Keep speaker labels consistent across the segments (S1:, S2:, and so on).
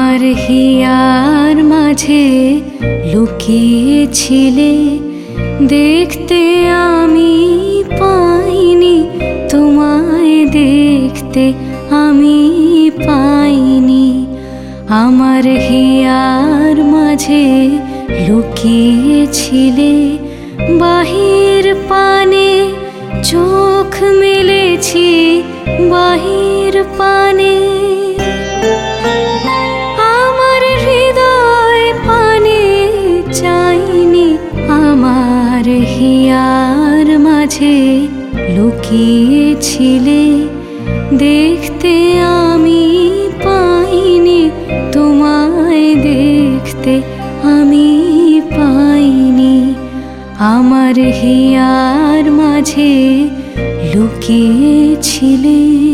S1: আমার হিয়ার মাঝে লুকিয়েছিলে, দেখতে আমি পাইনি, তোমায় দেখতে আমি পাইনি। আমার হিয়ার মাঝে লুকিয়েছিলে, বাহির পানে চোখ মেলেছি, বাহির পানে আমার হৃদয় পানে চাইনি। আমার হিয়ার মাঝে লুকিয়েছিলে, দেখতে আমি পাইনি, তোমায় দেখতে আমি পাইনি। আমার হিয়ার মাঝে লুকিয়েছিলে।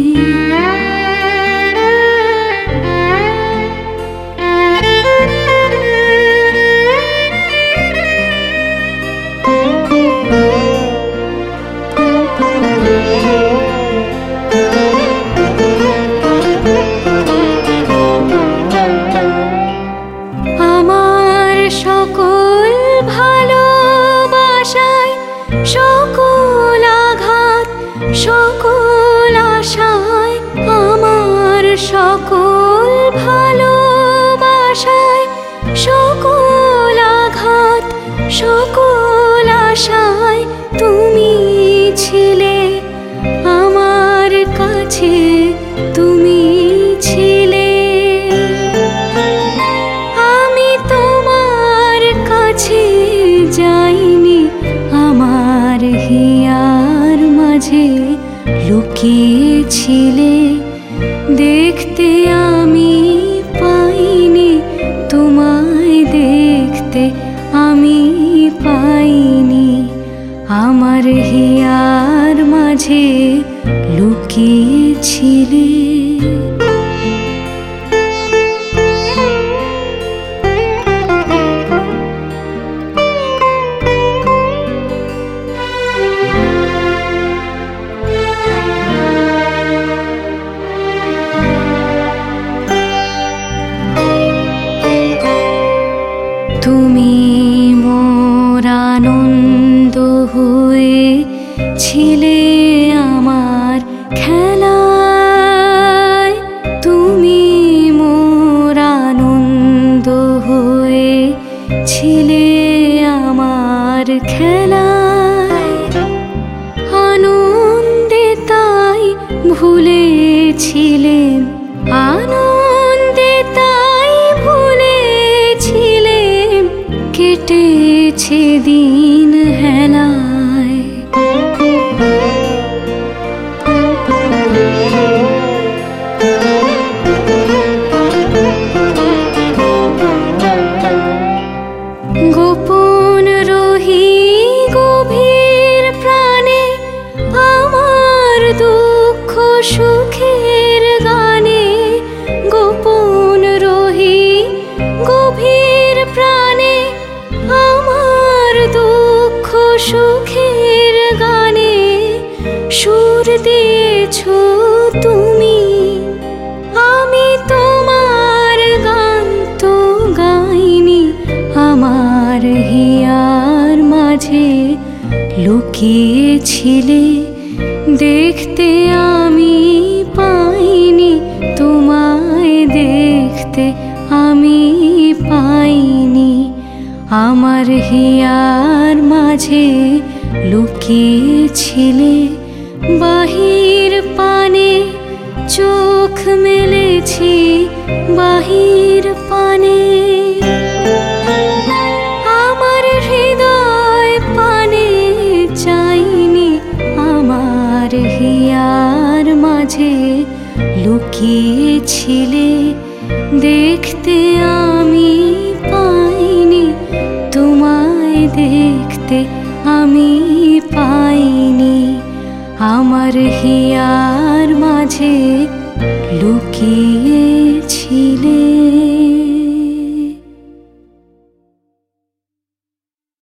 S1: আমার সকল ভালোবাসায়, সকল আঘাত, সকল আশায়, আমার সকল ভালোবাসায়, সকল আঘাত, সকল আশায় তুমি ছিলে আমার কাছে, তুমি ছিলে। আমি তোমার কাছে যাইনি, আমার হিয়ার মাঝে লুকিয়েছিলে, দেখতে আমি পাইনি, তোমায় দেখতে আমি পাইনি। আমার হিয়ার মাঝে লুকিয়েছিলে। তুমি মোর আনন্দ হয়ে ছিলে আমার খেলায়, তুমি মোর আনন্দ হয়ে ছিলে আমার খেলায়। আনন্দে তাই ভুলেছিলেন, আনন্দে তাই ভুলেছিলেন, কেটেছে দিন হেলায়। গোপন রহি গভীর প্রাণে, আমার দুঃখ সুখের গানে, গোপন রহি গভীর প্রাণে, আমার দুঃখ সুখের গানে সুর দিয়েছ তুমি। আমি তোমার গান তো গাইনি, আমার হিয়ার মাঝে লুকিয়েছিলে, দেখতে আমি পাইনি, তোমায় দেখতে আমি পাইনি। আমার হিয়ার মাঝে লুকিয়েছিলে, বাহির পানে চোখ মেলেছি, বাহির পানে আমার হৃদয় পানে চাইনি। আমার হিয়ার মাঝে লুকিয়েছিলে, দেখতে আমি পাইনি, তোমায় দেখতে আমি পাইনি। আমার হিয়ার মাঝে লুকিয়ে